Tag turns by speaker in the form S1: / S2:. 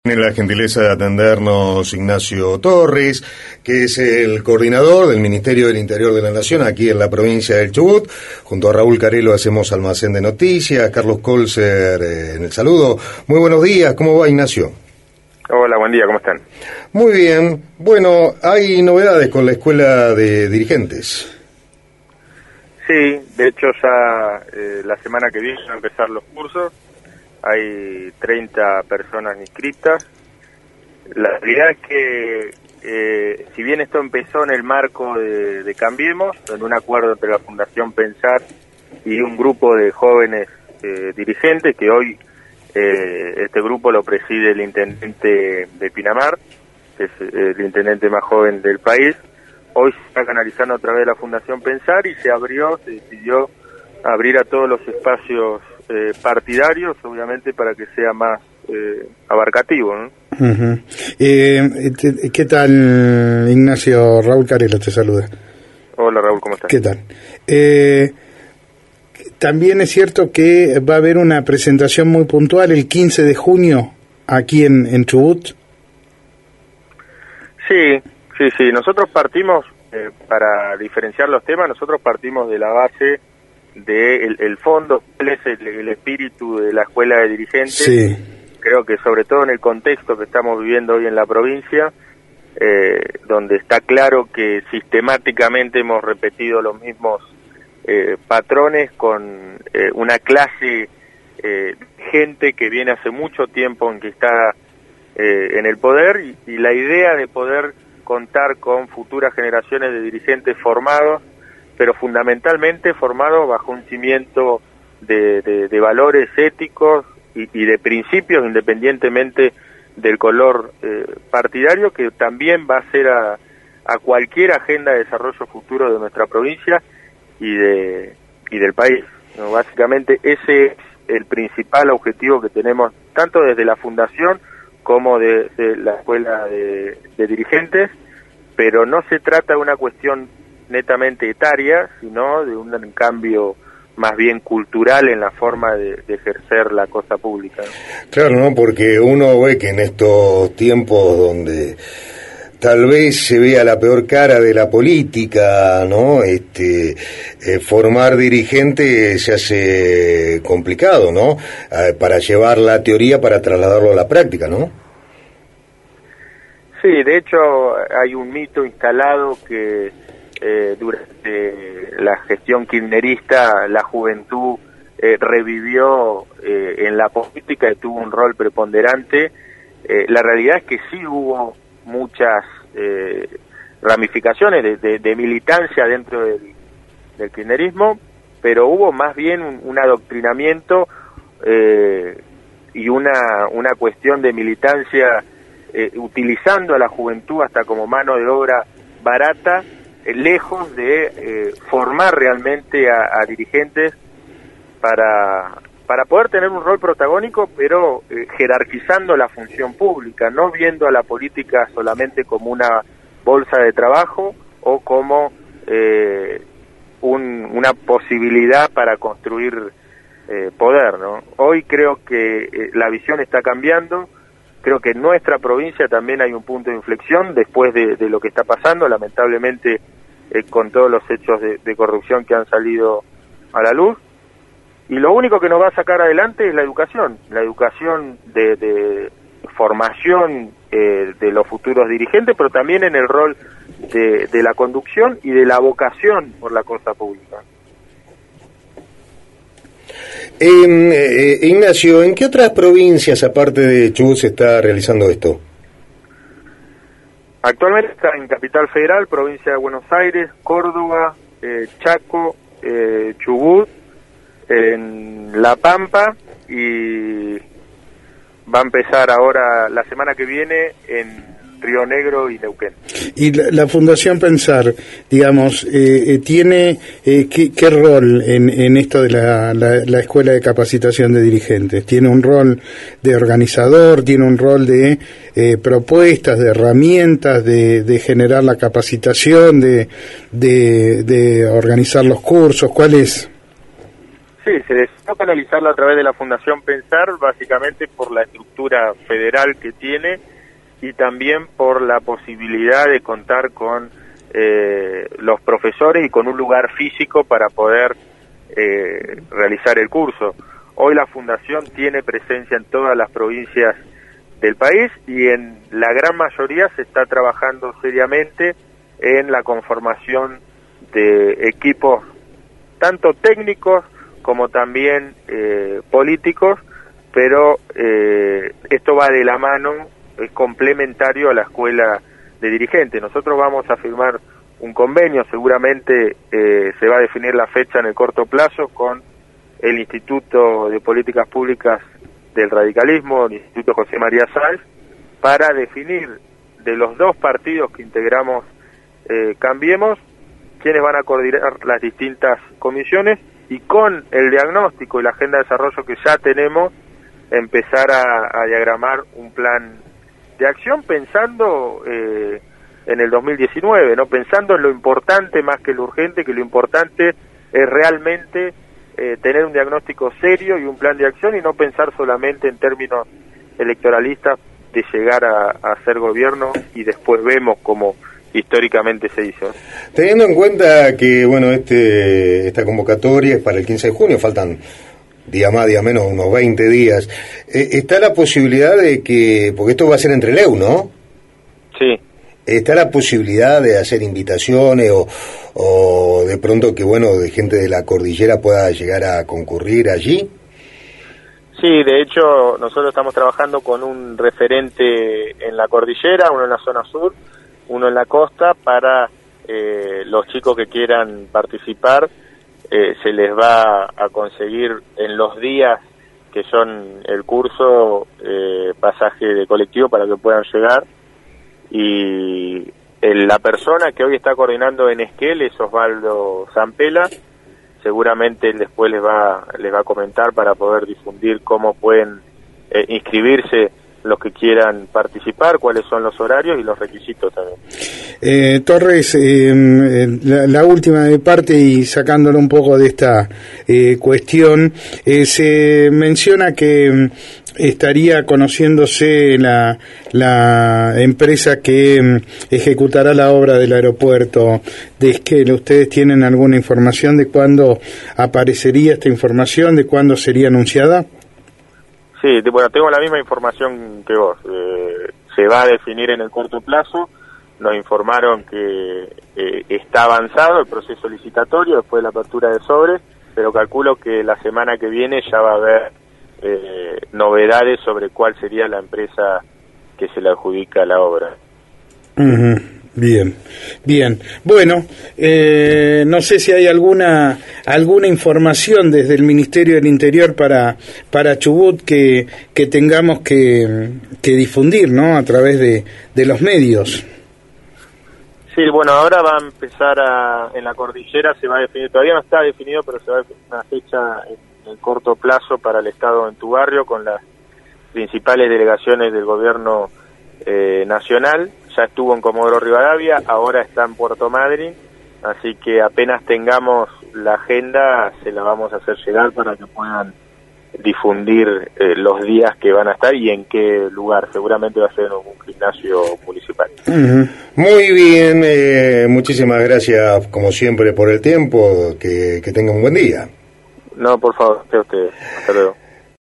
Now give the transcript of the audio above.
S1: Tiene la gentileza de atendernos Ignacio Torres, que es el coordinador del Ministerio del Interior de la Nación aquí en la provincia del Chubut. Junto a Raúl Carelo hacemos Almacén de Noticias, Carlos Colser en el saludo. Muy buenos días, ¿cómo va, Ignacio?
S2: Hola, buen día, ¿cómo están?
S1: Muy bien. Bueno, hay novedades con la Escuela de Dirigentes.
S2: Sí, de hecho ya la semana que viene van a empezar los cursos. Hay 30 personas inscritas. La realidad es que, si bien esto empezó en el marco de Cambiemos, en un acuerdo entre la Fundación Pensar y un grupo de jóvenes dirigentes, que hoy este grupo lo preside el intendente de Pinamar, que es el intendente más joven del país, hoy se está canalizando a través de la Fundación Pensar y se decidió abrir a todos los espacios partidarios, obviamente, para que sea más abarcativo, ¿no?
S3: Uh-huh. ¿Qué tal, Ignacio? Raúl Carelo te saluda.
S2: Hola, Raúl, ¿cómo estás?
S3: ¿Qué tal? También es cierto que va a haber una presentación muy puntual el 15 de junio aquí en Chubut.
S2: Sí. Nosotros partimos, para diferenciar los temas, nosotros partimos de la base del fondo, cuál es el espíritu de la Escuela de Dirigentes.
S3: Sí.
S2: Creo que sobre todo en el contexto que estamos viviendo hoy en la provincia, donde está claro que sistemáticamente hemos repetido los mismos patrones con una clase de gente que viene hace mucho tiempo en que está en el poder, y la idea de poder contar con futuras generaciones de dirigentes formados, pero fundamentalmente formados bajo un cimiento de valores éticos y de principios, independientemente del color partidario, que también va a ser a cualquier agenda de desarrollo futuro de nuestra provincia y del país, ¿no? Básicamente ese es el principal objetivo que tenemos, tanto desde la Fundación como desde la Escuela de Dirigentes, pero no se trata de una cuestión netamente etaria, sino de un cambio más bien cultural en la forma de ejercer la cosa pública, ¿no?
S1: Claro, ¿no? Porque uno ve que en estos tiempos donde tal vez se vea la peor cara de la política, ¿no? Formar dirigentes se hace complicado, ¿no? Para llevar la teoría, para trasladarlo a la práctica, ¿no?
S2: Sí, de hecho hay un mito instalado que durante la gestión kirchnerista la juventud revivió en la política y tuvo un rol preponderante. La realidad es que sí hubo muchas ramificaciones de militancia dentro del kirchnerismo, pero hubo más bien un adoctrinamiento y una cuestión de militancia utilizando a la juventud hasta como mano de obra barata, lejos de formar realmente a dirigentes para poder tener un rol protagónico, pero jerarquizando la función pública, no viendo a la política solamente como una bolsa de trabajo o como una posibilidad para construir poder, ¿no? Hoy creo que la visión está cambiando. Creo que en nuestra provincia también hay un punto de inflexión después de lo que está pasando, lamentablemente, con todos los hechos de corrupción que han salido a la luz. Y lo único que nos va a sacar adelante es la educación de formación de los futuros dirigentes, pero también en el rol de la conducción y de la vocación por la cosa pública.
S1: Ignacio, ¿en qué otras provincias, aparte de Chubut, se está realizando esto?
S2: Actualmente está en Capital Federal, provincia de Buenos Aires, Córdoba, Chaco, Chubut, en La Pampa, y va a empezar ahora la semana que viene en Río Negro y Neuquén.
S3: Y la Fundación Pensar, digamos, tiene ¿qué rol en esto de la Escuela de Capacitación de Dirigentes? ¿Tiene un rol de organizador? ¿Tiene un rol de propuestas, de herramientas, de generar la capacitación, de organizar los cursos? ¿Cuál es?
S2: Sí, se decidió canalizarlo a través de la Fundación Pensar, básicamente por la estructura federal que tiene y también por la posibilidad de contar con los profesores y con un lugar físico para poder realizar el curso. Hoy la Fundación tiene presencia en todas las provincias del país y en la gran mayoría se está trabajando seriamente en la conformación de equipos tanto técnicos como también políticos, pero esto va de la mano, es complementario a la escuela de dirigentes. Nosotros vamos a firmar un convenio, seguramente se va a definir la fecha en el corto plazo con el Instituto de Políticas Públicas del Radicalismo, el Instituto José María Sáenz, para definir de los dos partidos que integramos Cambiemos, quiénes van a coordinar las distintas comisiones y con el diagnóstico y la agenda de desarrollo que ya tenemos, empezar a diagramar un plan de acción pensando en el 2019, ¿no? Pensando en lo importante más que lo urgente, que lo importante es realmente tener un diagnóstico serio y un plan de acción y no pensar solamente en términos electoralistas de llegar a ser gobierno y después vemos cómo históricamente se hizo.
S1: Teniendo en cuenta que, bueno, esta convocatoria es para el 15 de junio, faltan día más, día menos, unos 20 días, ¿está la posibilidad de que, porque esto va a ser entre LEU, ¿no?
S2: Sí.
S1: ¿Está la posibilidad de hacer invitaciones o de pronto que, bueno, de gente de la cordillera pueda llegar a concurrir allí?
S2: Sí, de hecho, nosotros estamos trabajando con un referente en la cordillera, uno en la zona sur, uno en la costa, para los chicos que quieran participar, se les va a conseguir en los días que son el curso pasaje de colectivo para que puedan llegar, y la persona que hoy está coordinando en Esquel es Osvaldo Zampela. Seguramente él después les va a comentar para poder difundir cómo pueden inscribirse los que quieran participar, cuáles son los horarios y los requisitos también.
S3: Torres, la última de parte y sacándolo un poco de esta cuestión, se menciona que estaría conociéndose la empresa que ejecutará la obra del aeropuerto de Esquel. ¿Ustedes tienen alguna información de cuándo aparecería esta información, de cuándo sería anunciada?
S2: Sí, bueno, tengo la misma información que vos. Se va a definir en el corto plazo. Nos informaron que está avanzado el proceso licitatorio después de la apertura de sobres, pero calculo que la semana que viene ya va a haber novedades sobre cuál sería la empresa que se le adjudica la obra.
S3: Uh-huh. Bien. Bueno, no sé si hay alguna información desde el Ministerio del Interior para Chubut que tengamos que difundir, ¿no? A través de los medios.
S2: Sí, bueno, ahora va a empezar en la cordillera, se va a definir, todavía no está definido, pero se va a definir una fecha en corto plazo para el Estado en tu barrio con las principales delegaciones del gobierno nacional. Ya estuvo en Comodoro Rivadavia, ahora está en Puerto Madryn, así que apenas tengamos la agenda se la vamos a hacer llegar para que puedan difundir los días que van a estar y en qué lugar. Seguramente va a ser en un gimnasio municipal.
S1: Uh-huh. Muy bien, muchísimas gracias como siempre por el tiempo, que tengan un buen día.
S2: No, por favor, a usted. Hasta luego.